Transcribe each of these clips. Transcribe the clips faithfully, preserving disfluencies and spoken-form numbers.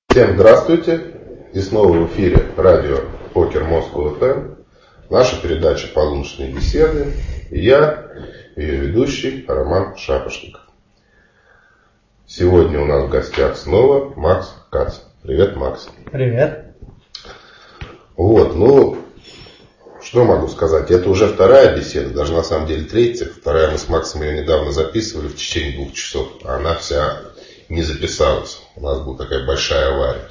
Всем здравствуйте! И снова в эфире радио Покер Москва эф эм. Наша передача «Полуночные беседы». И я, ее ведущий, Роман Шапошников. Сегодня у нас в гостях снова Макс Кац. Привет, Макс. Привет. Вот, ну, что могу сказать? Это уже вторая беседа, даже на самом деле третья. Вторая, мы с Максом ее недавно записывали в течение двух часов, а она вся не записалась. У нас была такая большая авария.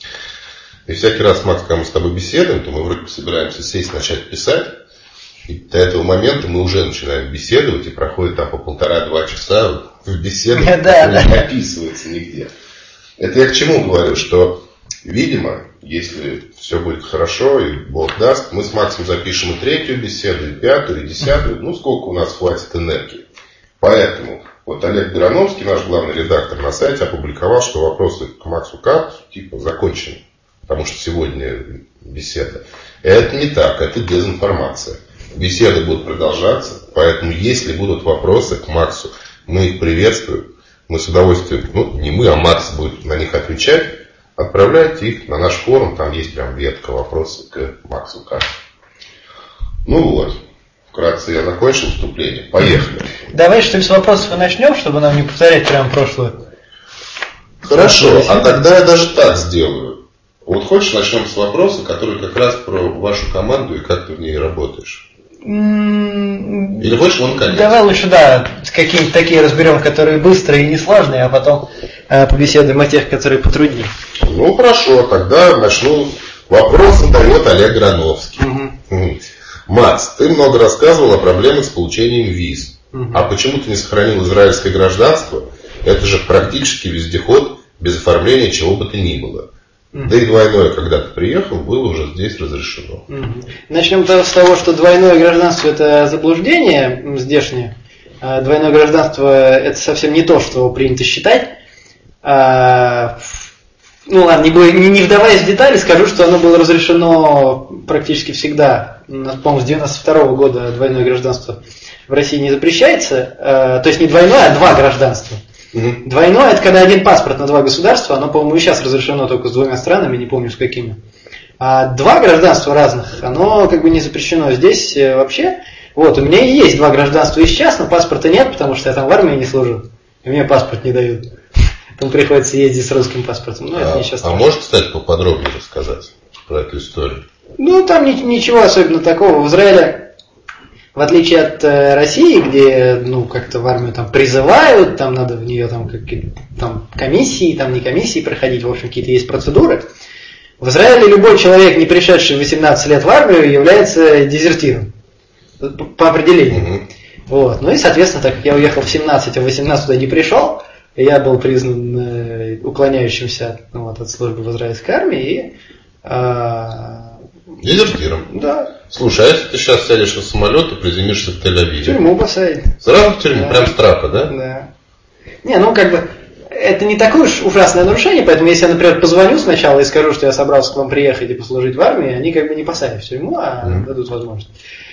И всякий раз, Макс, когда мы с тобой беседуем, то мы вроде собираемся сесть, начать писать. И до этого момента мы уже начинаем беседовать, и проходит там по полтора-два часа в беседе, которая не описывается нигде. Это я к чему говорю, что, видимо, если все будет хорошо, и Бог даст, мы с Максом запишем и третью беседу, и пятую, и десятую, ну сколько у нас хватит энергии. Поэтому вот Олег Грановский, наш главный редактор, на сайте опубликовал, что вопросы к Максу Кацу типа закончены, потому что сегодня беседа. Это не так, это дезинформация. Беседы будут продолжаться, поэтому если будут вопросы к Максу, мы их приветствуем, мы с удовольствием, ну не мы, а Макс будет на них отвечать, отправляйте их на наш форум, там есть прям ветка вопросы к Максу Кацу. Ну вот. Вкратце я закончил вступление. Поехали. Давай что ли с вопросов и начнем, чтобы нам не повторять прям прошлую. Хорошо, а тогда я даже так сделаю. Вот хочешь начнем с вопроса, который как раз про вашу команду и как ты в ней работаешь? Mm-hmm. Или хочешь вон конец? Давай лучше, да, какие-нибудь такие разберем, которые быстрые и несложные, а потом э, побеседуем о тех, которые потруднее. Ну хорошо, тогда начну. Вопрос задает Олег Грановский. Mm-hmm. Макс, ты много рассказывал о проблемах с получением виз. Угу. А почему ты не сохранил израильское гражданство? Это же практически вездеход без оформления чего бы то ни было. Угу. Да и двойное, когда ты приехал, было уже здесь разрешено. Угу. Начнем с того, что двойное гражданство это заблуждение здешнее. Двойное гражданство это совсем не то, что принято считать. Ну ладно, не, не вдаваясь в детали, скажу, что оно было разрешено практически всегда. По-моему, с девяносто второго года двойное гражданство в России не запрещается. То есть не двойное, а два гражданства. Угу. Двойное это когда один паспорт на два государства. Оно, по-моему, и сейчас разрешено только с двумя странами, не помню с какими. А два гражданства разных, оно как бы не запрещено. Здесь вообще, вот, у меня и есть два гражданства и сейчас, но паспорта нет, потому что я там в армии не служу. И мне паспорт не дают. Там приходится ездить с русским паспортом. Ну, это а, не сейчас. А можешь, кстати, поподробнее рассказать про эту историю? Ну, там ничего особенно такого. В Израиле, в отличие от э, России, где, ну, как-то в армию там призывают, там надо в нее там, какие-то, там комиссии, там не комиссии проходить, в общем, какие-то есть процедуры. В Израиле любой человек, не пришедший в восемнадцать лет в армию, является дезертиром. По определению. Угу. Вот. Ну и, соответственно, так как я уехал в семнадцать, а в восемнадцать туда не пришел, я был признан э, уклоняющимся ну, вот, от службы в израильской армии и э, дезертиром. Да. Слушай, а если ты сейчас сядешь на самолет и приземлишься в Тель-Авиве? В тюрьму посадят. Сразу в тюрьму? Да. Прям с трапа, да? Да. Не, ну как бы, это не такое уж ужасное нарушение, поэтому если я, например, позвоню сначала и скажу, что я собрался к вам приехать и послужить в армии, они как бы не посадят в тюрьму, а mm. дадут возможность.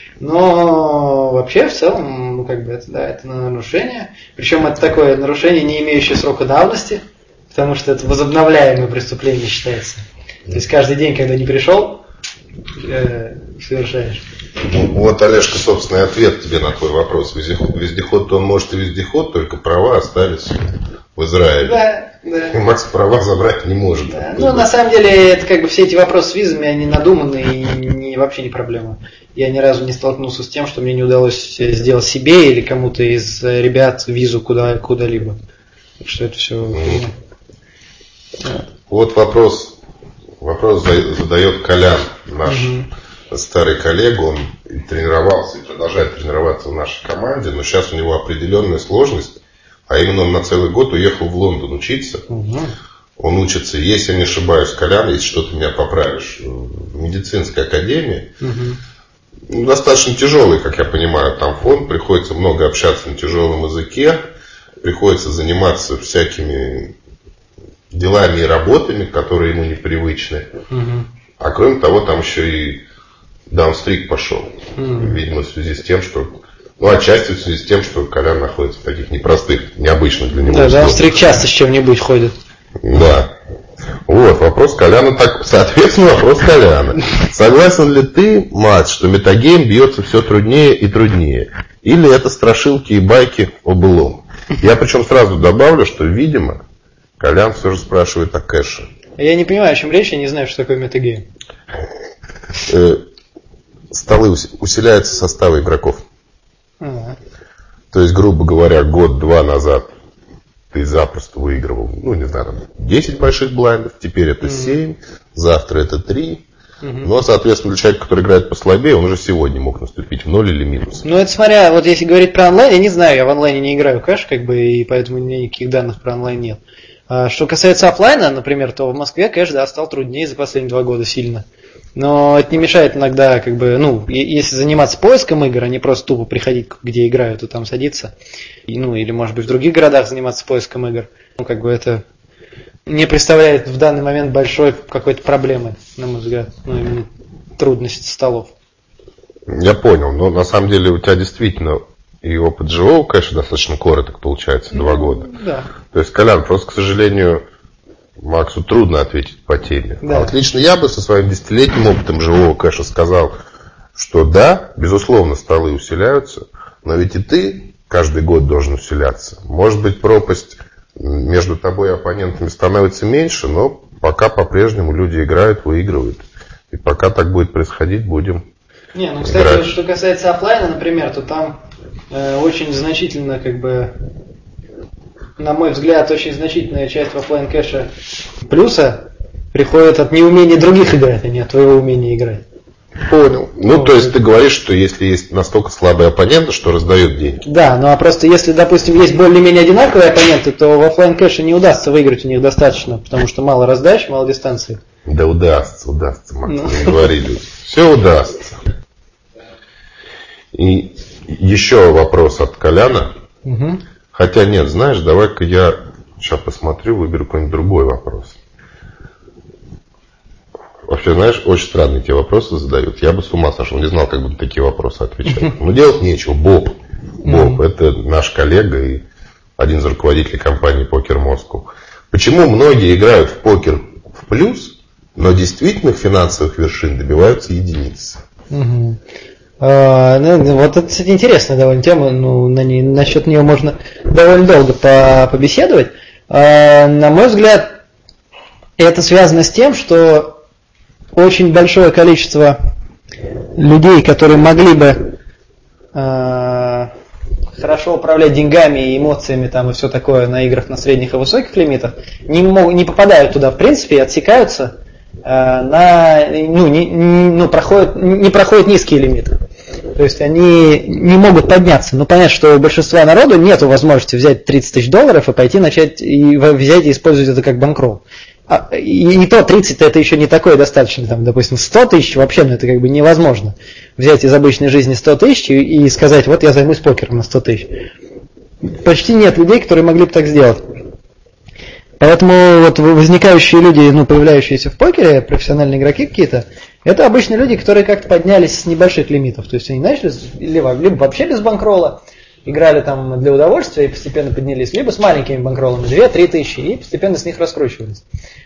Но вообще в целом, ну как бы это, да, это нарушение. Причем это такое нарушение, не имеющее срока давности, потому что это возобновляемое преступление считается. То есть каждый день, когда не пришел, э, совершаешь. Ну, вот, Олежка, собственно, ответ тебе на твой вопрос. Вездеход, вездеход-то он может и вездеход, только права остались в Израиле. Да, да. И Макс права забрать не может. Да. Ну, на самом деле, это как бы все эти вопросы с визами, они надуманы и не, вообще не проблема. Я ни разу не столкнулся с тем, что мне не удалось сделать себе или кому-то из ребят визу куда, куда-либо. Так что это все... Mm. Да. Вот вопрос, вопрос задает Колян, наш mm-hmm. старый коллега. Он тренировался и продолжает тренироваться в нашей команде, но сейчас у него определенная сложность. А именно он на целый год уехал в Лондон учиться. Mm-hmm. Он учится, если я не ошибаюсь, Колян, если что-то меня поправишь, в медицинской академии. Mm-hmm. Достаточно тяжелый, как я понимаю, там фонд, приходится много общаться на тяжелом языке, приходится заниматься всякими делами и работами, которые ему непривычны. Угу. А кроме того, там еще и даунстрик пошел. Угу. Видимо, в связи с тем, что... Ну, отчасти в связи с тем, что Колян находится в таких непростых, необычных для него. Да, даунстрик часто с чем-нибудь ходит. Да. Вот, вопрос Коляна так, соответственно, вопрос Коляна. Согласен ли ты, Макс, что метагейм бьется все труднее и труднее? Или это страшилки и байки о былом? Я причем сразу добавлю, что, видимо, Колян все же спрашивает о кэше. Я не понимаю, о чем речь, я не знаю, что такое метагейм. Столы усиляются составы игроков. А-а. То есть, грубо говоря, год-два назад ты запросто выигрывал, ну, не знаю, десять больших блайндов, теперь это семь, завтра это три. Mm-hmm. Но, соответственно, для человека, который играет послабее, он уже сегодня мог наступить в ноль или минус. Ну, это смотря, вот если говорить про онлайн, я не знаю, я в онлайне не играю кэш, как бы, и поэтому у меня никаких данных про онлайн нет. А что касается офлайна, например, то в Москве кэш, да, стал труднее за последние два года сильно. Но это не мешает иногда, как бы, ну, если заниматься поиском игр, а не просто тупо приходить, где играют, и там садиться. И, ну, или, может быть, в других городах заниматься поиском игр. Ну, как бы это не представляет в данный момент большой какой-то проблемы, на мой взгляд. Ну, именно трудность столов. Я понял, но на самом деле у тебя действительно и опыт живого кэша достаточно короток, получается, два ну, года. Да. То есть, Колян, просто, к сожалению, Максу трудно ответить по теме. Да. А вот лично я бы со своим десятилетним опытом живого кэша сказал, что да, безусловно, столы усиляются, но ведь и ты каждый год должен усиляться. Может быть, пропасть между тобой и оппонентами становится меньше, но пока по-прежнему люди играют, выигрывают. И пока так будет происходить, будем Не, ну, кстати, играть. Что касается офлайна, например, то там э, очень значительно, как бы, на мой взгляд, очень значительная часть офлайн кэша плюса приходит от неумения других играть, а не от твоего умения играть. Понял. Ну, ну, то есть ты говоришь, что если есть настолько слабые оппоненты, что раздают деньги. Да, ну а просто если, допустим, есть более-менее одинаковые оппоненты, то в офлайн кэше не удастся выиграть у них достаточно, потому что мало раздач, мало дистанции. Да удастся, удастся, Макс, ну. Не говори, люди. Все удастся. И еще вопрос от Коляна. Угу. Хотя нет, знаешь, давай-ка я сейчас посмотрю, выберу какой-нибудь другой вопрос. Вообще, знаешь, очень странные те вопросы задают. Я бы с ума сошел, не знал, как бы такие вопросы отвечать. Но делать нечего. Боб. Боб, это наш коллега и один из руководителей компании Poker Moscow. Почему многие играют в покер в плюс, но действительно финансовых вершин добиваются единицы? Угу. А, ну, вот это, кстати, интересная довольно тема. Ну, на ней, насчет нее можно довольно долго по, побеседовать. А, на мой взгляд, это связано с тем, что очень большое количество людей, которые могли бы э, хорошо управлять деньгами и эмоциями там, и все такое на играх на средних и высоких лимитах, не, мог, не попадают туда в принципе и отсекаются, э, на, ну, не, не, ну, проходят, не проходят низкие лимиты. То есть они не могут подняться. Ну, понятно, что у большинства народу нет возможности взять тридцать тысяч долларов и пойти начать и взять и использовать это как банкролл. И, и то тридцать это еще не такое достаточно, там, допустим, сто тысяч вообще, ну, это как бы невозможно. Взять из обычной жизни сто тысяч и, и сказать, вот я займусь покером на сто тысяч. Почти нет людей, которые могли бы так сделать. Поэтому вот возникающие люди, ну, появляющиеся в покере, профессиональные игроки какие-то, это обычно люди, которые как-то поднялись с небольших лимитов. То есть они начали либо, либо вообще без банкролла, играли там для удовольствия и постепенно поднялись, либо с маленькими банкроллами, две-три тысячи, и постепенно с них раскручивались.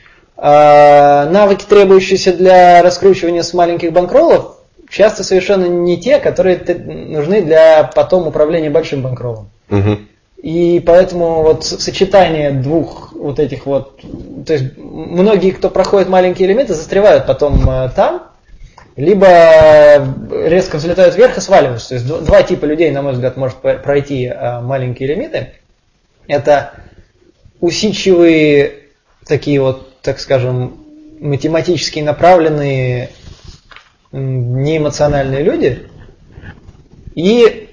А навыки, требующиеся для раскручивания с маленьких банкроллов, часто совершенно не те, которые нужны для потом управления большим банкроллом. Угу. И поэтому вот сочетание двух вот этих вот, то есть многие, кто проходит маленькие лимиты, застревают потом там, либо резко взлетают вверх и сваливаются. То есть два типа людей, на мой взгляд, может пройти маленькие лимиты. Это усидчивые, такие вот, так скажем, математически направленные, неэмоциональные люди и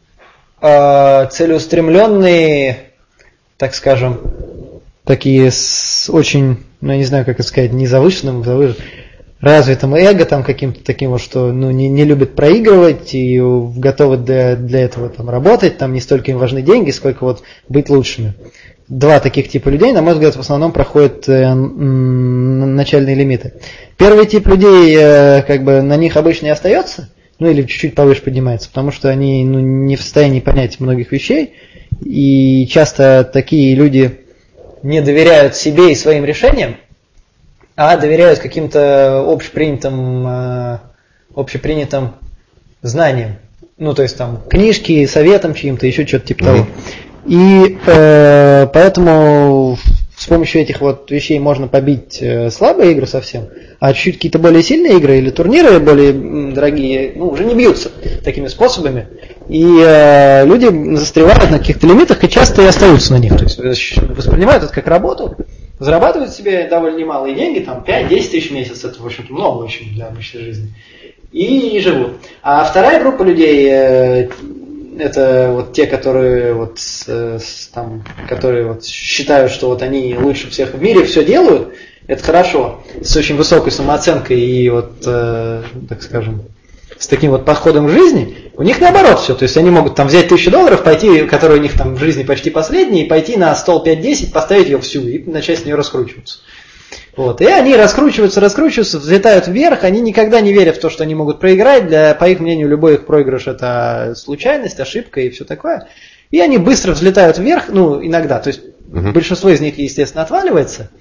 э, целеустремленные, так скажем, такие с очень, ну я не знаю, как это сказать, не завышенным, завышенным развитым эго там каким-то таким вот, что ну, не, не любят проигрывать и готовы для, для этого там работать, там не столько им важны деньги, сколько вот быть лучшими. Два таких типа людей, на мой взгляд, в основном проходят э, начальные лимиты. Первый тип людей, э, как бы на них обычно и остается, ну или чуть-чуть повыше поднимается, потому что они ну, не в состоянии понять многих вещей, и часто такие люди не доверяют себе и своим решениям, а доверяют каким-то общепринятым, общепринятым знаниям. Ну, то есть там книжки, советам чьим-то, еще что-то типа того. И э, поэтому с помощью этих вот вещей можно побить э, слабые игры совсем, а чуть-чуть какие-то более сильные игры или турниры более м, дорогие, ну, уже не бьются такими способами. И э, люди застревают на каких-то лимитах и часто и остаются на них. То есть воспринимают это как работу, зарабатывают себе довольно немалые деньги, там пять-десять тысяч в месяц, это, в общем-то, много очень для обычной жизни. И живут. А вторая группа людей, э, это вот те, которые вот с, там, которые вот считают, что вот они лучше всех в мире все делают, это хорошо, с очень высокой самооценкой и вот, э, так скажем, с таким вот подходом к жизни. У них наоборот все, то есть они могут там взять тысячу долларов, пойти, которые у них там в жизни почти последние, пойти на стол пять-десять, поставить ее всю и начать с нее раскручиваться. Вот. И они раскручиваются, раскручиваются, взлетают вверх, они никогда не верят в то, что они могут проиграть. Для, по их мнению, любой их проигрыш – это случайность, ошибка и все такое. И они быстро взлетают вверх, ну, иногда. То есть угу. большинство из них, естественно, отваливается.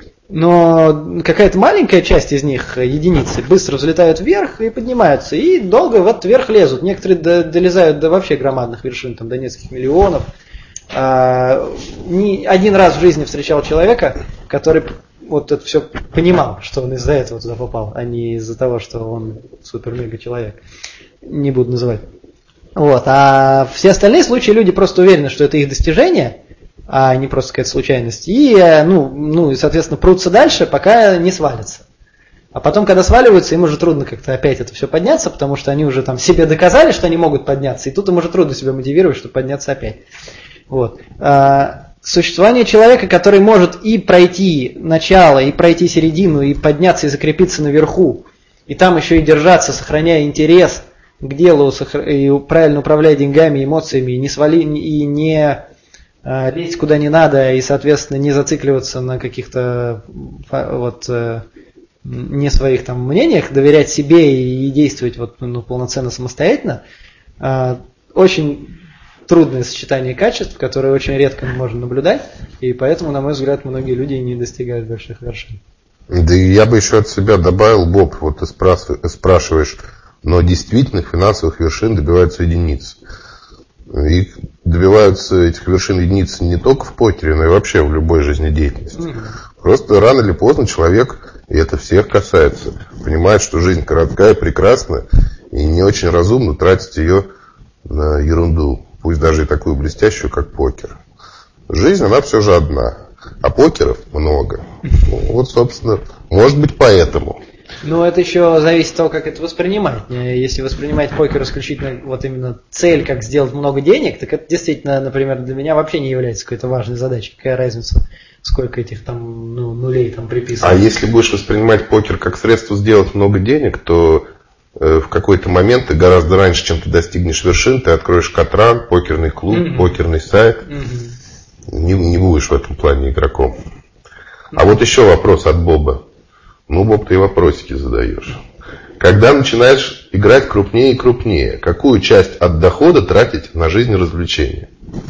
Но какая-то маленькая часть из них, единицы, быстро взлетают вверх и поднимаются. И долго в этот верх лезут. Некоторые до, долезают до вообще громадных вершин, там, до нескольких миллионов. А, не, один раз в жизни встречал человека, который... вот это все понимал, что он из-за этого туда попал, а не из-за того, что он супер-мега человек. Не буду называть. Вот. А все остальные случаи люди просто уверены, что это их достижение, а не просто какая-то случайность. И, ну, ну, и, соответственно, прутся дальше, пока не свалятся. А потом, когда сваливаются, им уже трудно как-то опять это все подняться, потому что они уже там себе доказали, что они могут подняться, и тут им уже трудно себя мотивировать, чтобы подняться опять. Вот. Существование человека, который может и пройти начало, и пройти середину, и подняться, и закрепиться наверху, и там еще и держаться, сохраняя интерес к делу, и правильно управляя деньгами, эмоциями, и не свали, и не э, лезть куда не надо, и, соответственно, не зацикливаться на каких-то вот, э, не своих там мнениях, доверять себе и действовать вот, ну, полноценно самостоятельно, э, очень трудное сочетание качеств, которые очень редко можно наблюдать, и поэтому, на мой взгляд, многие люди не достигают больших вершин. Да и я бы еще от себя добавил, Боб, вот ты спрашиваешь, но действительно финансовых вершин добиваются единицы. И добиваются этих вершин единицы не только в покере, но и вообще в любой жизнедеятельности. Mm-hmm. Просто рано или поздно человек, и это всех касается, понимает, что жизнь короткая, прекрасна, и не очень разумно тратить ее на ерунду. Пусть даже и такую блестящую, как покер. Жизнь, она все же одна. А покеров много. Ну, вот, собственно, может быть, поэтому. Ну, это еще зависит от того, как это воспринимать. Если воспринимать покер исключительно вот именно цель, как сделать много денег, так это действительно, например, для меня вообще не является какой-то важной задачей. Какая разница, сколько этих там ну, нулей там приписано. А если будешь воспринимать покер как средство сделать много денег, то в какой-то момент ты гораздо раньше, чем ты достигнешь вершин, ты откроешь Катран, покерный клуб, mm-hmm. покерный сайт. Mm-hmm. Не, не будешь в этом плане игроком. Mm-hmm. А вот еще вопрос от Боба. Ну, Боб, ты и вопросики задаешь. Когда начинаешь играть крупнее и крупнее, какую часть от дохода тратить на жизнь и развлечения?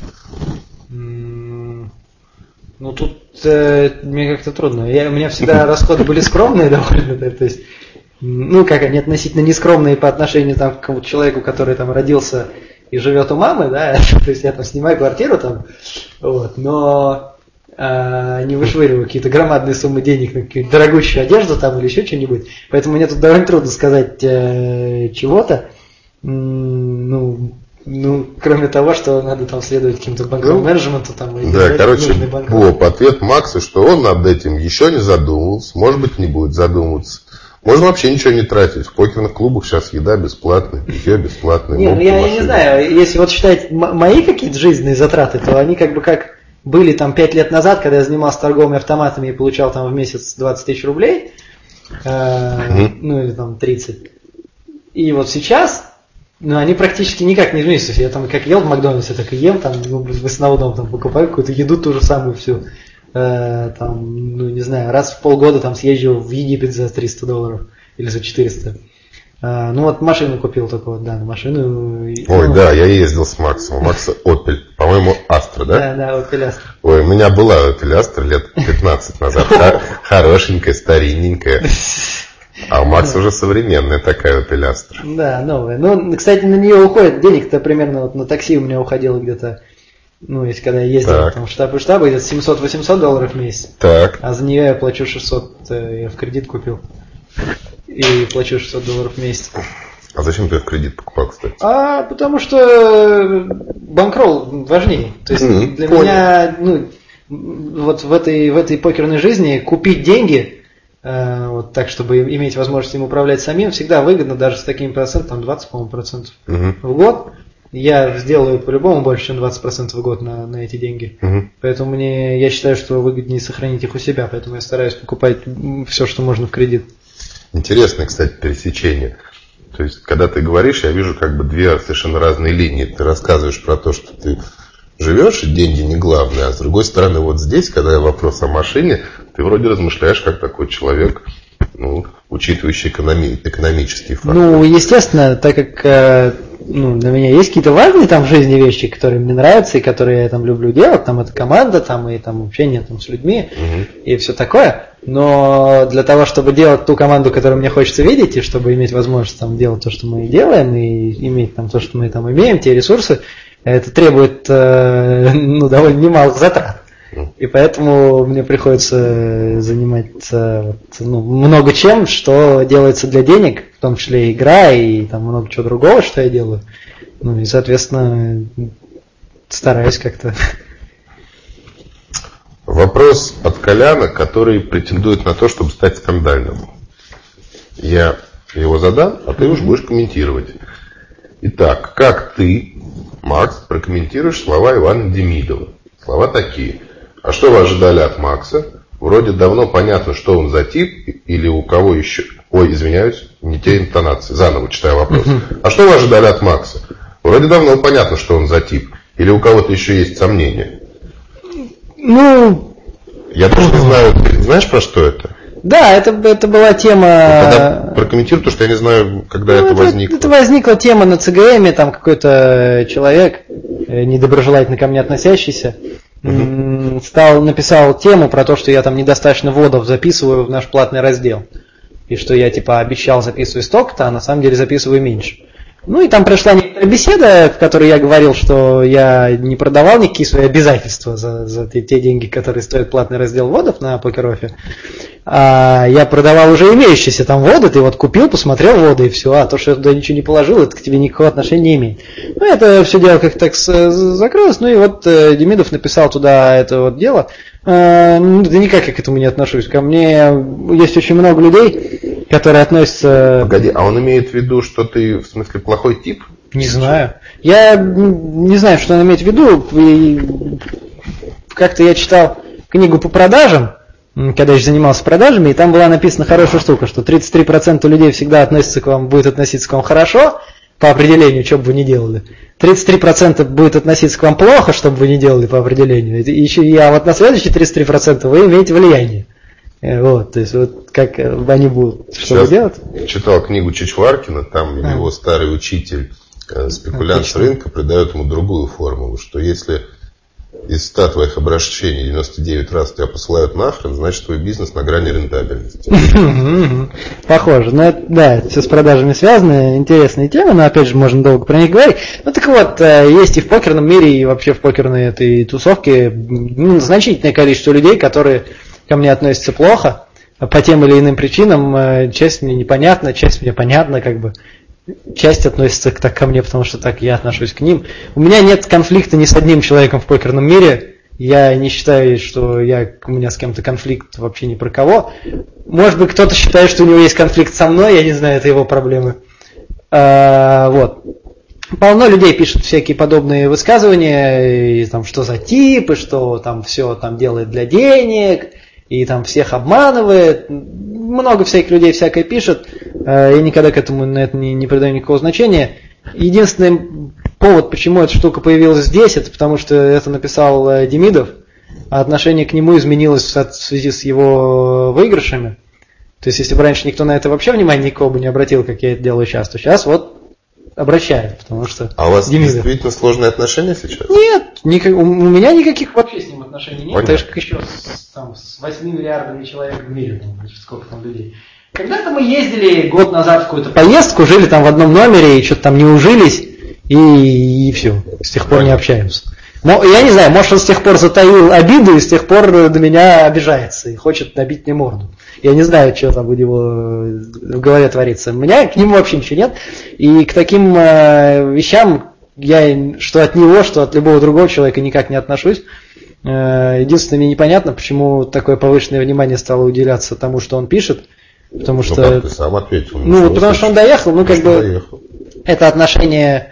Mm-hmm. Ну, тут э, мне как-то трудно. Я, у меня всегда расходы были скромные довольно. То есть ну, как они относительно нескромные по отношению там, к какому-то человеку, который там родился и живет у мамы, да, то есть я там снимаю квартиру там, вот, но а, не вышвыриваю какие-то громадные суммы денег на какую-то дорогущую одежду там или еще что-нибудь, поэтому мне тут довольно трудно сказать э, чего-то, ну, ну, кроме того, что надо там следовать каким-то банковым ну, менеджменту там. И да, короче, Боб, ответ Макса, что он над этим еще не задумывался, может быть, не будет задумываться. Можно вообще ничего не тратить. В покерных клубах сейчас еда бесплатная, питье бесплатное. Не, ну я, я не знаю, если вот считать м- мои какие-то жизненные затраты, то они как бы как были там пять лет назад, когда я занимался торговыми автоматами и получал там в месяц двадцать тысяч рублей, э, mm-hmm. ну или там тридцать. И вот сейчас, ну они практически никак не изменились. То есть я там как ел в Макдональдсе, так и ем, там, ну, в основном там покупаю какую-то еду ту же самую всю. Там, ну не знаю, раз в полгода там съезжу в Египет за триста долларов или за четыреста. А, ну вот машину купил только вот, да, на машину. Ой, ну, да, я ездил с Максом. У Макса Opel, по-моему, Astra, да? Да, да, Opel Astra. Ой, у меня была Opel Astra лет пятнадцать назад. Хорошенькая, старинненькая. А у Макса уже современная такая Opel Astra. Да, новая. Ну, кстати, на нее уходит денег-то примерно вот на такси у меня уходило где-то, ну, если когда я ездил там в штаб и штаб, где-то семьсот-восемьсот долларов в месяц. Так. А за нее я плачу шестьсот, я в кредит купил. И плачу шестьсот долларов в месяц. А зачем ты в кредит покупал, кстати? А потому что банкролл важнее. То есть mm-hmm. для Понял. меня, ну, вот в этой, в этой покерной жизни купить деньги, э, вот так, чтобы иметь возможность им управлять самим, всегда выгодно, даже с таким процентом, двадцать, по-моему, процентов mm-hmm. в год. Я сделаю по-любому больше, чем двадцать процентов в год на, на эти деньги. Mm-hmm. Поэтому мне, я считаю, что выгоднее сохранить их у себя, поэтому я стараюсь покупать все, что можно в кредит. Интересное, кстати, пересечение. То есть, когда ты говоришь, я вижу как бы две совершенно разные линии. Ты рассказываешь про то, что ты живешь, и деньги не главное. А с другой стороны, вот здесь, когда вопрос о машине, ты вроде размышляешь как такой человек, ну, учитывающий экономи- экономические факторы. Ну, естественно, так как ну, для меня есть какие-то важные там в жизни вещи, которые мне нравятся и которые я там люблю делать, там это команда, там и там общение там, с людьми угу. и все такое. Но для того, чтобы делать ту команду, которую мне хочется видеть, и чтобы иметь возможность там делать то, что мы делаем, и иметь там то, что мы там имеем, те ресурсы, это требует э, ну, довольно немалых затрат. И поэтому мне приходится заниматься ну, много чем, что делается для денег, в том числе игра и там много чего другого, что я делаю. Ну и, соответственно, стараюсь как-то. Вопрос от Коляна, который претендует на то, чтобы стать скандальным. Я его задам, а ты уж будешь комментировать. Итак, как ты, Макс, прокомментируешь слова Ивана Демидова? Слова такие. А что вы ожидали от Макса? Вроде давно понятно, что он за тип, или у кого еще... Ой, извиняюсь, не те интонации. Заново читаю вопрос. А что вы ожидали от Макса? Вроде давно понятно, что он за тип, или у кого-то еще есть сомнения? Ну... Я даже не знаю, ты знаешь, про что это? Да, это, это была тема... Ну, тогда прокомментируй, потому что я не знаю, когда ну, это, это возникло. Это возникла тема на ЦГМе, там какой-то человек, недоброжелательно ко мне относящийся, угу. стал, написал тему про то, что я там недостаточно вводов записываю в наш платный раздел. И что я типа обещал записывать столько-то, а на самом деле записываю меньше. Ну и там прошла некоторая беседа, в которой я говорил, что я не продавал никакие свои обязательства за, за те, те деньги, которые стоят платный раздел вводов на PokerOffice. А я продавал уже имеющиеся там вводы, ты вот купил, посмотрел вводы и все, а то, что я туда ничего не положил, это к тебе никакого отношения не имеет. Ну это все дело как-то так закрылось, ну и вот Демидов написал туда это вот дело. Да никак я к этому не отношусь. Ко мне есть очень много людей, которые относятся... Погоди, а он имеет в виду, что ты, в смысле, плохой тип? Не знаю. Я не знаю, что он имеет в виду. И как-то я читал книгу по продажам, когда я еще занимался продажами, и там была написана хорошая штука, что тридцать три процента людей всегда относятся к вам, будет относиться к вам хорошо, по определению, что бы вы ни делали. тридцать три процента будет относиться к вам плохо, что бы вы ни делали по определению. И еще, а вот на следующие тридцать три процента вы имеете влияние. Вот, то есть вот как они будут, что вы делать? Читал книгу Чичваркина, там а. его старый учитель, спекулянт Отлично. С рынка, придает ему другую формулу, что если из ста твоих обращений девяносто девять раз тебя посылают нахрен, значит твой бизнес на грани рентабельности. Похоже. Ну, это, да, это все с продажами связано, интересные темы, но опять же можно долго про них говорить. Ну так вот, есть и в покерном мире, и вообще в покерной этой тусовке ну, значительное количество людей, которые ко мне относятся плохо, по тем или иным причинам. Часть мне непонятна, часть мне понятна, как бы. Часть относится так ко мне, потому что так я отношусь к ним. У меня нет конфликта ни с одним человеком в покерном мире. Я не считаю, что я, у меня с кем-то конфликт вообще ни про кого. Может быть, кто-то считает, что у него есть конфликт со мной, я не знаю, это его проблемы. А, вот. Полно людей пишут всякие подобные высказывания, и, там, что за тип, и что там все там делает для денег, и там всех обманывает. Много всяких людей всякое пишет. Я никогда к этому на это не, не придаю никакого значения. Единственный повод, почему эта штука появилась здесь, это потому что это написал Демидов, а отношение к нему изменилось в связи с его выигрышами. То есть, если бы раньше никто на это вообще внимания никого бы не обратил, как я это делаю сейчас, то сейчас вот обращают, потому что... А у вас Демидов. Действительно сложные отношения сейчас? Нет, никак, у меня никаких вообще с ним отношений нет. Понятно. Это же как еще с, там, с восьми миллиардами человек в мире, там, сколько там людей. Когда-то мы ездили год назад в какую-то поездку, жили там в одном номере, и что-то там не ужились, и, и все, с тех пор не общаемся. Но, я не знаю, может он с тех пор затаил обиду, и с тех пор до меня обижается, и хочет набить мне морду. Я не знаю, что там у него в голове творится. У меня к нему вообще ничего нет. И к таким э, вещам я, что от него, что от любого другого человека, никак не отношусь. Э, единственное, мне непонятно, почему такое повышенное внимание стало уделяться тому, что он пишет. Потому что... Ну, как ты сам ответил. Ну, потому что он доехал, ну, как бы... Доехал. Это отношение...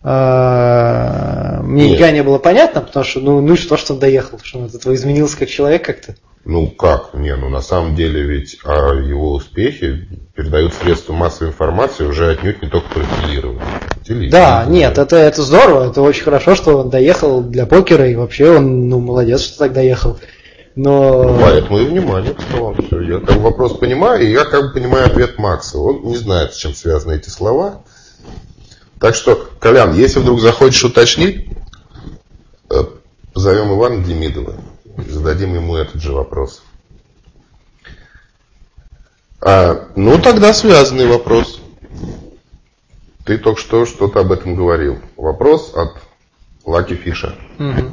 Мне никогда не было понятно, потому что, ну, ну и что, что он доехал, что он от этого изменился как человек как-то. Ну как? Не, ну на самом деле ведь о его успехе передают средства массовой информации уже отнюдь не только профилирование. Да, нет, это, это здорово, это очень хорошо, что он доехал для покера, и вообще он, ну, молодец, что так доехал. Но... Поэтому и внимание к словам. Все. Я как бы вопрос понимаю, и я как бы понимаю ответ Макса. Он не знает, с чем связаны эти слова. Так что, Колян, если вдруг захочешь уточнить, позовем Ивана Демидова и зададим ему этот же вопрос. А, ну, тогда связанный вопрос. Ты только что что-то об этом говорил. Вопрос от Лаки Фиша. Угу.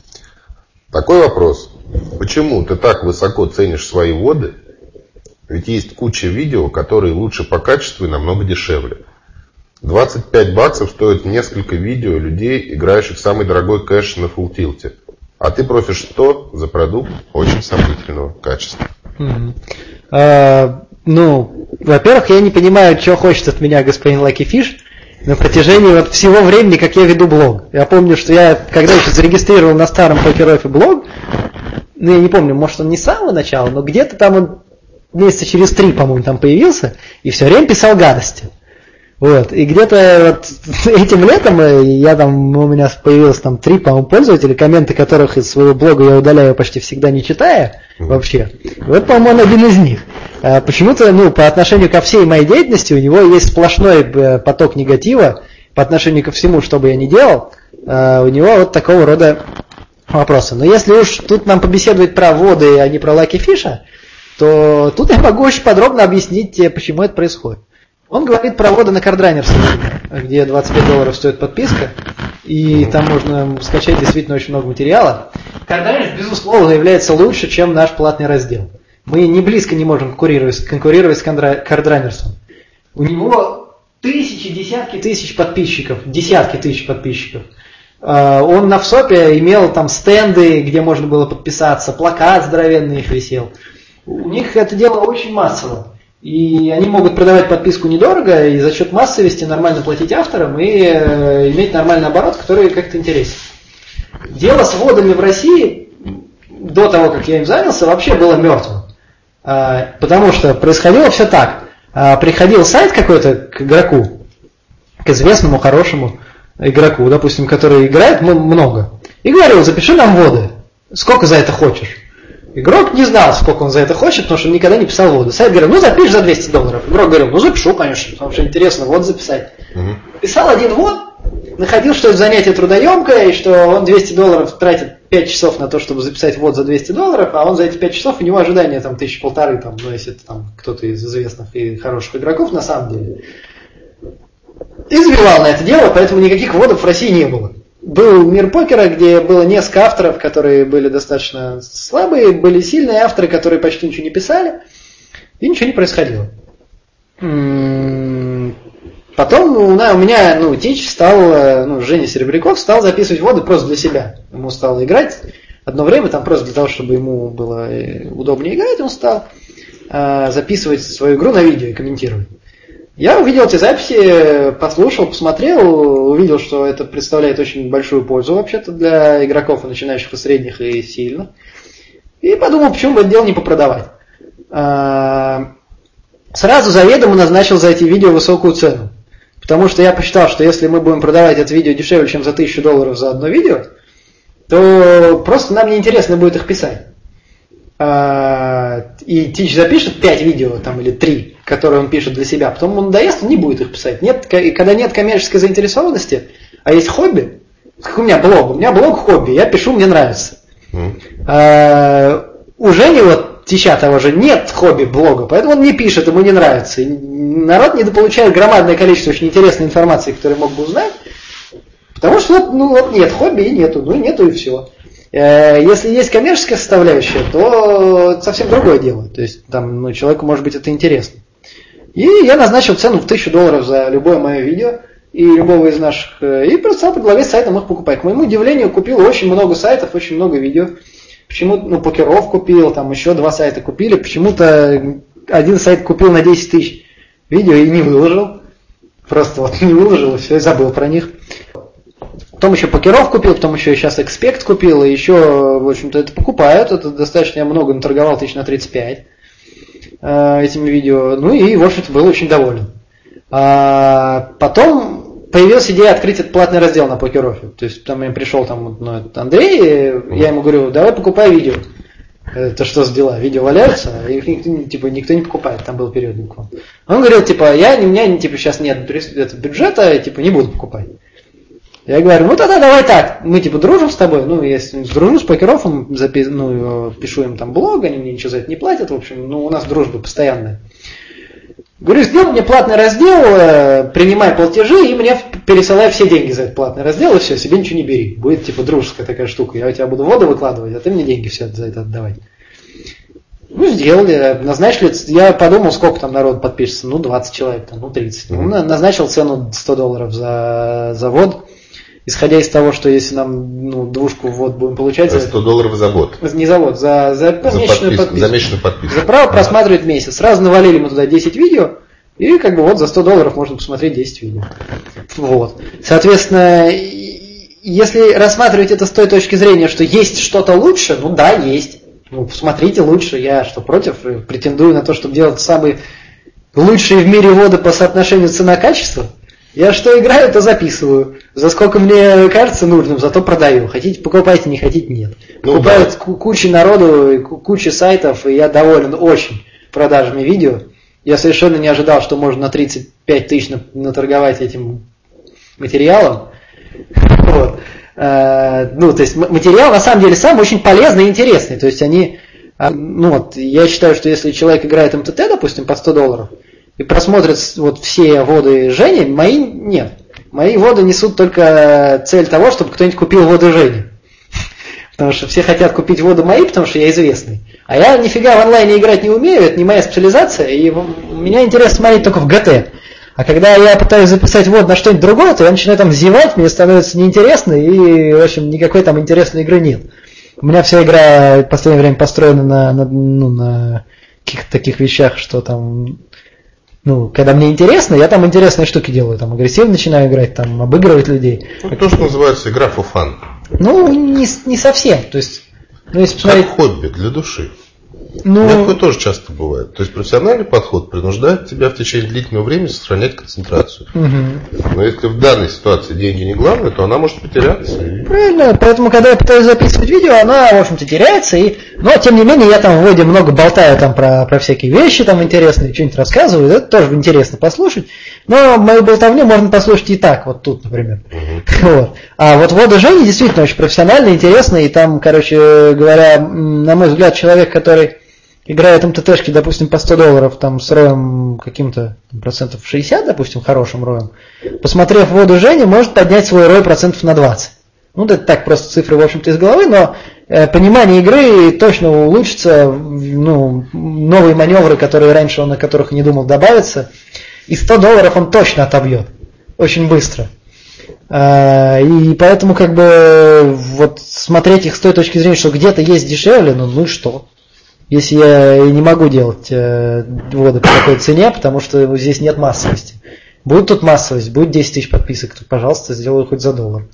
Такой вопрос. Почему ты так высоко ценишь свои воды? Ведь есть куча видео, которые лучше по качеству и намного дешевле. двадцать пять баксов стоит несколько видео людей, играющих самый дорогой кэш на фулл-тилте. А ты просишь сто за продукт очень сомнительного качества. Mm-hmm. А, ну, во-первых, я не понимаю, что хочет от меня господин Lucky Fish на протяжении вот всего времени, как я веду блог. Я помню, что я, когда еще зарегистрировал на старом PokerOffice блог, ну, я не помню, может, он не с самого начала, но где-то там он месяца через три, по-моему, там появился, и все время писал гадости. Вот, и где-то вот этим летом я там, у меня появилось там три, по-моему, пользователя, комменты которых из своего блога я удаляю почти всегда не читая вообще. Вот, по-моему, он один из них. Почему-то, ну, по отношению ко всей моей деятельности у него есть сплошной поток негатива по отношению ко всему, что бы я ни делал. У него вот такого рода вопросы. Но если уж тут нам побеседовать про воды, а не про Lucky Fish, то тут я могу очень подробно объяснить, почему это происходит. Он говорит про воды на Cardrunners, где двадцать пять долларов стоит подписка, и там можно скачать действительно очень много материала. Cardrunners, безусловно, является лучше, чем наш платный раздел. Мы не близко не можем конкурировать, конкурировать с Cardrunners. У него тысячи, десятки тысяч подписчиков, десятки тысяч подписчиков. Он на ВСОПе имел там стенды, где можно было подписаться, плакат здоровенный их висел. У них это дело очень массово. И они могут продавать подписку недорого, и за счет массовости нормально платить авторам и э, иметь нормальный оборот, который как-то интересен. Дело с водами в России до того, как я им занялся, вообще было мертвым. А, потому что происходило все так. А, приходил сайт какой-то к игроку, к известному, хорошему игроку, допустим, который играет много, и говорил: запиши нам воды, сколько за это хочешь. Игрок не знал, сколько он за это хочет, потому что он никогда не писал воду. Сайт говорил: ну запиши за двести долларов. Игрок говорил: ну запишу, конечно, потому что интересно вод записать. Угу. Писал один вод, находил, что это занятие трудоемкое, и что он двести долларов тратит пять часов на то, чтобы записать вод за двести долларов, а он за эти пять часов, у него ожидание там тысячи полторы, там, ну если это там кто-то из известных и хороших игроков на самом деле. И забивал на это дело, поэтому никаких водов в России не было. Был мир покера, где было несколько авторов, которые были достаточно слабые, были сильные авторы, которые почти ничего не писали, и ничего не происходило. Потом у меня, ну, Тич стал, ну, Женя Серебряков стал записывать воды просто для себя. Ему стало играть одно время, там просто для того, чтобы ему было удобнее играть, он стал записывать свою игру на видео и комментировать. Я увидел эти записи, послушал, посмотрел, увидел, что это представляет очень большую пользу вообще-то для игроков и начинающих, и средних, и сильных. И подумал, почему бы это дело не попродавать. Сразу заведомо назначил за эти видео высокую цену. Потому что я посчитал, что если мы будем продавать это видео дешевле, чем за тысячу долларов за одно видео, то просто нам неинтересно будет их писать. и Тич запишет пять видео там, или три, которые он пишет для себя, потом ему надоест, он не будет их писать. Нет, когда нет коммерческой заинтересованности, а есть хобби, как у меня блог, у меня блог хобби, я пишу, мне нравится. Mm. А, у Жени вот Тича того же нет хобби блога, поэтому он не пишет, ему не нравится. И народ недополучает громадное количество очень интересной информации, которую мог бы узнать, потому что ну, вот нет хобби и нету, ну и нету и все. Если есть коммерческая составляющая, то это совсем другое дело. То есть там, ну, человеку может быть это интересно. И я назначил цену в тысячу долларов за любое мое видео и любого из наших. И просто стал предлагать сайтам их покупать. К моему удивлению, купил очень много сайтов, очень много видео. Почему-то, ну, покеров купил, там еще два сайта купили. Почему-то один сайт купил на десять тысяч видео и не выложил. Просто вот не выложил и все, и забыл про них. Потом еще покеров купил, потом еще сейчас Экспект купил, и еще, в общем-то, это покупают, это достаточно я много наторговал, тысяч на тридцать пять э, этими видео, ну и, в общем-то, был очень доволен. А потом появилась идея открыть этот платный раздел на покерофе, то есть там я пришел там, ну, Андрей, я ему говорю, давай покупай видео. Это что за дела? Видео валяются, их никто, типа, никто не покупает, там был период буквально. Он говорил, типа, я, у меня типа, сейчас нет бюджета, типа, не буду покупать. Я говорю, ну тогда давай так, мы типа дружим с тобой, ну я дружу с покерофом, запи- ну, пишу им там блог, они мне ничего за это не платят, в общем, ну у нас дружба постоянная. Говорю, сделай мне платный раздел, принимай платежи и мне пересылай все деньги за этот платный раздел, и все, себе ничего не бери. Будет типа дружеская такая штука, я у тебя буду воду выкладывать, а ты мне деньги все за это отдавать. Ну, сделали, назначили, я подумал, сколько там народ подпишется, ну двадцать человек, там, ну тридцать. Mm-hmm. Ну, назначил цену сто долларов за, за ввод. Исходя из того, что если нам ну, двушку в ввод будем получать... За сто долларов за ввод. Не за ввод, за, за, за месячную подписку. За месячную подписку. За право просматривать месяц. Сразу навалили мы туда десять видео, и как бы вот за сто долларов можно посмотреть десять видео. Вот. Соответственно, если рассматривать это с той точки зрения, что есть что-то лучше, ну да, есть. Ну, посмотрите лучше. Я что, против? Претендую на то, чтобы делать самые лучшие в мире вводы по соотношению цена-качество? Я что играю, то записываю. За сколько мне кажется нужным, зато продаю. Хотите, покупайте, не хотите, нет. Ну, покупают да. Куча народу, куча сайтов, и я доволен очень продажами видео. Я совершенно не ожидал, что можно на тридцать пять тысяч наторговать этим материалом. Вот. Ну, то есть материал на самом деле сам очень полезный и интересный. То есть они, ну вот, я считаю, что если человек играет эм тэ тэ, допустим, по сто долларов, и просмотрят вот все воды Жени, мои нет. Мои воды несут только цель того, чтобы кто-нибудь купил воду Жени. Потому что все хотят купить воду мои, потому что я известный. А я нифига в онлайне играть не умею, это не моя специализация, и меня интересно смотреть только в джи ти. А когда я пытаюсь записать ввод на что-нибудь другое, то я начинаю там зевать, мне становится неинтересно, и, в общем, никакой там интересной игры нет. У меня вся игра в последнее время построена на, на, ну, на каких-то таких вещах, что там... Ну, когда мне интересно, я там интересные штуки делаю, там агрессивно начинаю играть, там обыгрывать людей. Ну, то, что называется игра for fun. Ну, не, не совсем. То есть, ну, если посмотреть... Как хобби, для души. Ну... У меня такое тоже часто бывает. То есть профессиональный подход принуждает тебя в течение длительного времени сохранять концентрацию. Угу. Но если в данной ситуации деньги не главное, то она может потеряться. Правильно, поэтому когда я пытаюсь записывать видео, она, в общем-то, теряется. И... Но, тем не менее, я там в вводе много болтаю там, про, про всякие вещи там интересные, что-нибудь рассказываю. Это тоже интересно послушать. Но мою болтовню можно послушать и так, вот тут, например. Угу. Вот. А вот вводы Жени действительно очень профессиональные, интересные. И там, короче говоря, на мой взгляд, человек, который... играет эм тэ тэ-шки, допустим, по сто долларов, там, с роем каким-то процентов шестьдесят, допустим, хорошим роем, посмотрев воду Жени, может поднять свой рой процентов на двадцать. Ну, это так просто цифры, в общем-то, из головы, но э, понимание игры точно улучшится, ну, новые маневры, которые раньше он, о которых не думал, добавятся, и сто долларов он точно отобьет, очень быстро. Э, и поэтому, как бы, вот смотреть их с той точки зрения, что где-то есть дешевле, ну, ну и что? Если я не могу делать э, воды по такой цене, потому что здесь нет массовости. Будет тут массовость, будет десять тысяч подписок, то, пожалуйста, сделаю хоть за доллар.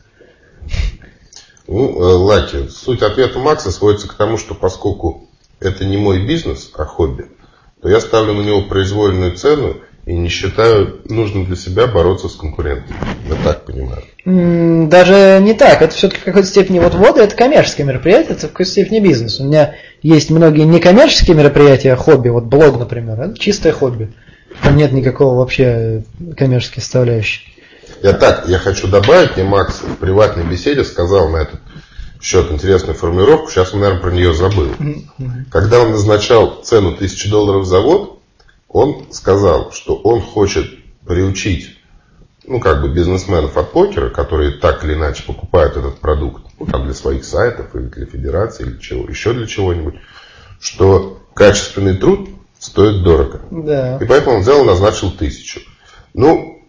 Ну, Лаки, суть ответа Макса сводится к тому, что поскольку это не мой бизнес, а хобби, то я ставлю на него произвольную цену, и не считаю нужным для себя бороться с конкурентами. Я так понимаю. Даже не так. Это все-таки в какой-то степени вот воды, это коммерческое мероприятие, это в какой-то степени бизнес. У меня есть многие некоммерческие мероприятия, хобби, вот блог, например, это чистое хобби. Там нет никакого вообще коммерческой составляющей. Я так, я хочу добавить, мне Макс в приватной беседе сказал на этот счет интересную формулировку, сейчас он, наверное, про нее забыл. Mm-hmm. Когда он назначал цену тысячу долларов за ввод, он сказал, что он хочет приучить, ну, как бы бизнесменов от покера, которые так или иначе покупают этот продукт, ну, там, для своих сайтов, или для федерации, или чего, еще для чего-нибудь, что качественный труд стоит дорого. Да. И поэтому он взял и назначил тысячу. Ну,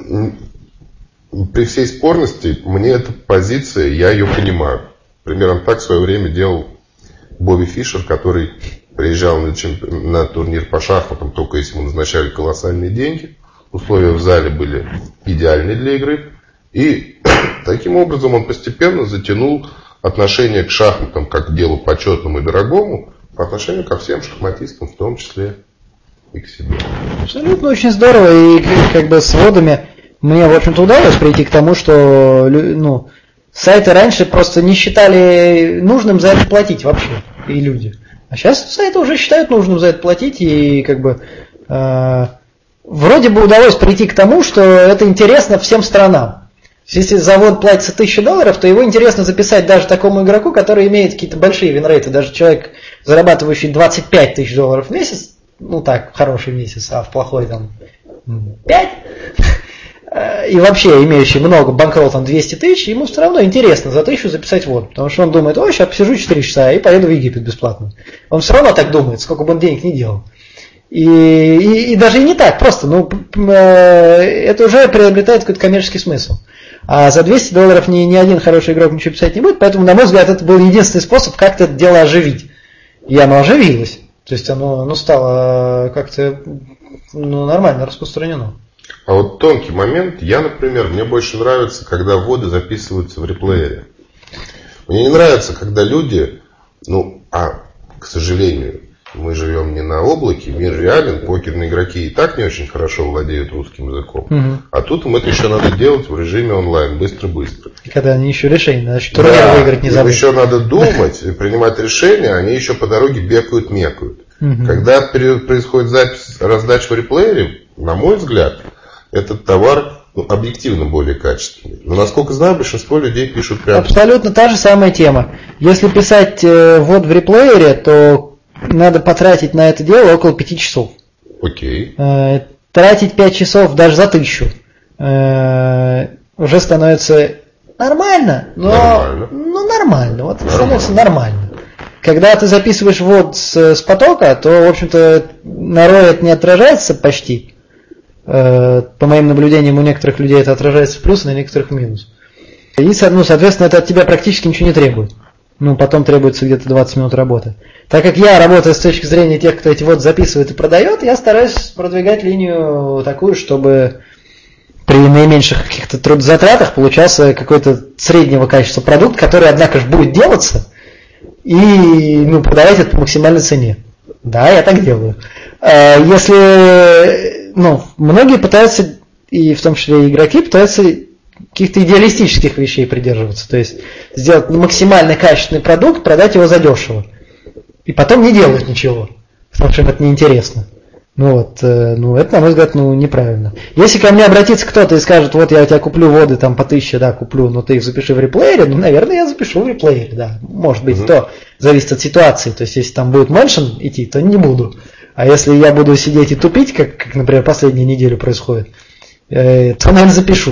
при всей спорности, мне эта позиция, я ее понимаю. Примерно так в свое время делал Бобби Фишер, который приезжал на, чемпи... на турнир по шахматам, только если ему назначали колоссальные деньги. Условия в зале были идеальны для игры. И таким образом он постепенно затянул отношение к шахматам как к делу почетному и дорогому по отношению ко всем шахматистам, в том числе и к себе. Абсолютно очень здорово. И как бы с вводами мне, в общем-то, удалось прийти к тому, что ну, сайты раньше просто не считали нужным за это платить вообще, и люди. А сейчас сайты уже считают нужным за это платить, и как бы э, вроде бы удалось прийти к тому, что это интересно всем странам. Если за ввод платится тысяча долларов, то его интересно записать даже такому игроку, который имеет какие-то большие винрейты. Даже человек, зарабатывающий двадцать пять тысяч долларов в месяц, ну так, в хороший месяц, а в плохой там пять, и вообще имеющий много банкролл, там двести тысяч, ему все равно интересно за тысячу записать ввод. Потому что он думает, ой, сейчас посижу четыре часа и поеду в Египет бесплатно. Он все равно так думает, сколько бы он денег ни делал. И, и, и даже и не так, просто, ну, это уже приобретает какой-то коммерческий смысл. А за двести долларов ни, ни один хороший игрок ничего писать не будет, поэтому, на мой взгляд, это был единственный способ как-то это дело оживить. И оно оживилось. То есть оно, оно стало как-то ну, нормально распространено. А вот тонкий момент, я, например, мне больше нравится, когда вводы записываются в реплеере. Мне не нравится, когда люди, ну, а, к сожалению, мы живем не на облаке, мир реален, покерные игроки и так не очень хорошо владеют русским языком. Угу. А тут им это еще надо делать в режиме онлайн, быстро-быстро. И когда они еще решение, значит, турнир да, выиграть не забыть. Им еще надо думать и принимать решения, они еще по дороге бегают, мекают. Угу. Когда происходит запись, раздача в реплеере, на мой взгляд, этот товар ну, объективно более качественный. Но, насколько знаю, большинство людей пишут прямо. Абсолютно та же самая тема. Если писать э, ввод в реплеере, то надо потратить на это дело около пяти часов. Окей. Э, тратить пять часов даже за тысячу э, уже становится нормально, но нормально. Ну, нормально. Вот нормально. Становится нормально. Когда ты записываешь ввод с, с потока, то, в общем-то, на роет не отражается почти. По моим наблюдениям, у некоторых людей это отражается в плюс, а на некоторых в минус. И, ну, соответственно, это от тебя практически ничего не требует. Ну, потом требуется где-то двадцать минут работы. Так как я работаю с точки зрения тех, кто эти вот записывает и продает, я стараюсь продвигать линию такую, чтобы при наименьших каких-то трудозатратах получался какой-то среднего качества продукт, который, однако же, будет делаться и ну, продавать это по максимальной цене. Да, я так делаю. Если... Ну, многие пытаются, и в том числе и игроки, пытаются каких-то идеалистических вещей придерживаться. То есть сделать максимально качественный продукт, продать его задешево. И потом не делать ничего, потому что им это неинтересно. Ну вот, ну это, на мой взгляд, ну неправильно. Если ко мне обратится кто-то и скажет, вот я у тебя куплю воды там по тысяче, да, куплю, но ты их запиши в реплеере, ну, наверное, я запишу в реплеере, да. Может быть, mm-hmm. то зависит от ситуации. То есть, если там будет меншн идти, то не буду. А если я буду сидеть и тупить, как, как например, последнюю неделю происходит, э, то, наверное, запишу.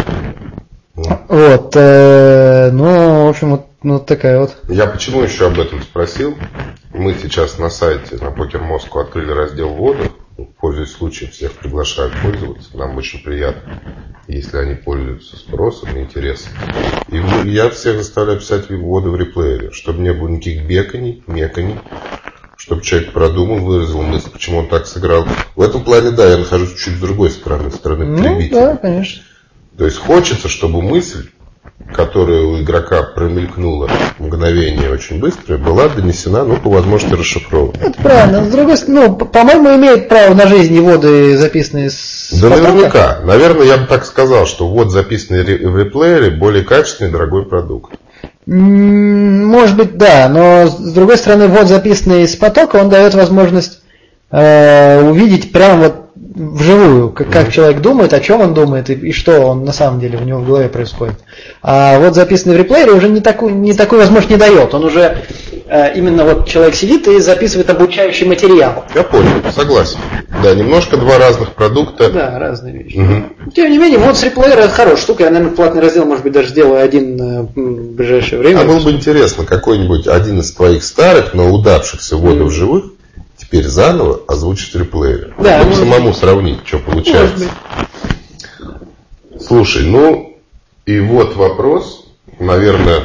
Mm. Вот. Э, ну, в общем, вот, вот такая вот. Я почему еще об этом спросил? Мы сейчас на сайте на Покер Москву открыли раздел вводов. Пользуясь случаем, всех приглашают пользоваться. Нам очень приятно, если они пользуются спросом и интересом. И я всех заставляю писать вводы в реплеере, чтобы не было никаких беканий, меканий. Чтобы человек продумал, выразил мысль, почему он так сыграл. В этом плане, да, я нахожусь чуть с другой стороны, стороны потребителя. Ну, да, конечно. То есть хочется, чтобы мысль которая у игрока промелькнула мгновение очень быстро, была донесена, ну, по возможности, расшифрована. Это правильно. С другой стороны, ну, по-моему, имеет право на жизнь и воды, записанные с Да потока. наверняка. Наверное, я бы так сказал, что ввод, записанный в реплеере, более качественный и дорогой продукт. Может быть, да, но с другой стороны, ввод, записанный с потока, он дает возможность э, увидеть прямо вот вживую, как, как mm-hmm. человек думает, о чем он думает и, и что он на самом деле у него в голове происходит. А вот записанный в реплеере уже не такую, не такую возможность не дает. Он уже э, именно вот человек сидит и записывает обучающий материал. Я понял, согласен. Да, немножко два разных продукта. Да, разные вещи. Mm-hmm. Тем не менее, вот с реплеера это хорошая штука. Я, наверное, платный раздел, может быть, даже сделаю один э, в ближайшее время. А было бы интересно, какой-нибудь один из твоих старых, но удавшихся вводов mm-hmm. живых теперь заново озвучить в реплеере. Да, чтобы самому сравнить, что получается. Слушай, ну и вот вопрос, наверное,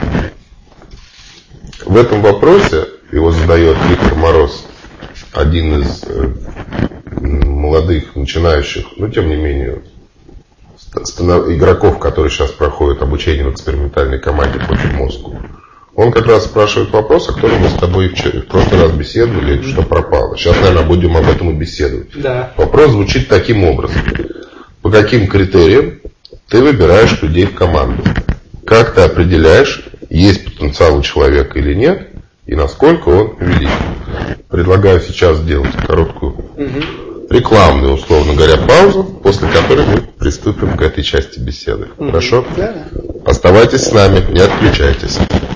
в этом вопросе его задает Виктор Мороз, один из э, молодых, начинающих, но тем не менее, станов... игроков, которые сейчас проходят обучение в экспериментальной команде против Москвы. Он как раз спрашивает вопрос, о котором мы с тобой в прошлый раз беседовали, что пропало. Сейчас, наверное, будем об этом и беседовать. Да. Вопрос звучит таким образом. По каким критериям ты выбираешь людей в команду? Как ты определяешь, есть потенциал у человека или нет, и насколько он велик? Предлагаю сейчас сделать короткую угу. рекламную, условно говоря, паузу, после которой мы приступим к этой части беседы. Угу. Хорошо? Да. Оставайтесь с нами, не отключайтесь.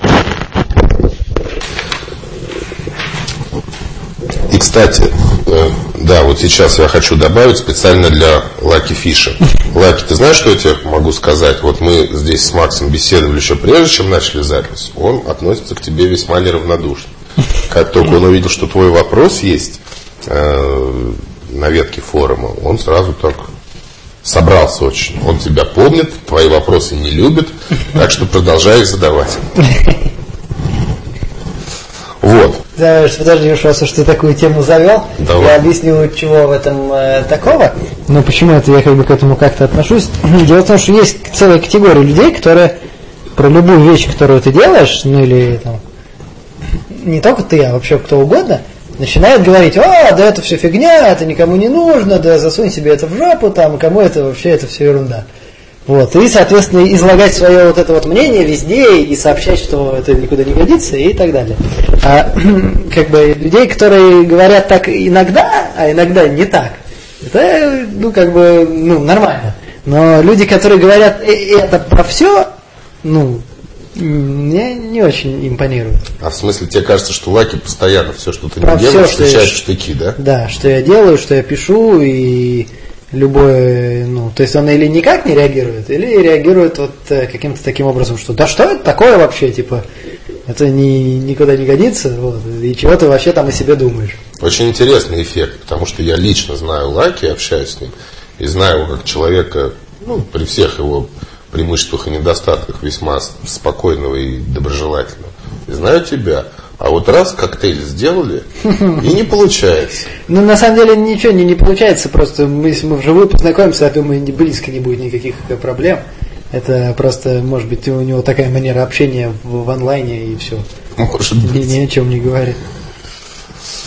И, кстати, э, да, вот сейчас я хочу добавить специально для Лаки Фиша. Лаки, ты знаешь, что я тебе могу сказать? Вот мы здесь с Максом беседовали еще прежде, чем начали запись. Он относится к тебе весьма неравнодушно. Как только он увидел, что твой вопрос есть э, на ветке форума, он сразу так собрался очень. Он тебя помнит, твои вопросы не любит, так что продолжай их задавать. Вот. Подожди, Уша, что ты такую тему завел. Давай. Я объясню, чего в этом э, такого. Ну, почему это я как бы к этому как-то отношусь. Дело в том, что есть целая категория людей, которые про любую вещь, которую ты делаешь, ну или там, не только ты, а вообще кто угодно, начинают говорить: а, да это все фигня, это никому не нужно, да засунь себе это в жопу, там, кому это вообще, это все ерунда. Вот, и, соответственно, излагать свое вот это вот мнение везде и сообщать, что это никуда не годится и так далее. А как бы людей, которые говорят так иногда, а иногда не так, это, ну, как бы, ну, нормально. Но люди, которые говорят это про все, ну, мне не очень импонирует. А в смысле, тебе кажется, что Лаки постоянно все, что ты про не делаешь, все, встречаешь я, штыки, да? Да, что я делаю, что я пишу, и любое, ну, то есть он или никак не реагирует, или реагирует вот каким-то таким образом, что да что это такое вообще, типа, это ни, никуда не годится, вот, и чего ты вообще там о себе думаешь. Очень интересный эффект, потому что я лично знаю Лаки, общаюсь с ним, и знаю его как человека, ну, при всех его преимуществах и недостатках, весьма спокойного и доброжелательного. И знаю тебя. А вот раз коктейль сделали, и не получается. Ну, на самом деле, ничего не, не получается. Просто мы, если мы вживую познакомимся, я думаю, близко не будет никаких проблем. Это просто, может быть, у него такая манера общения в, в онлайне, и все. Может быть. Ни, ни о чем не говорит.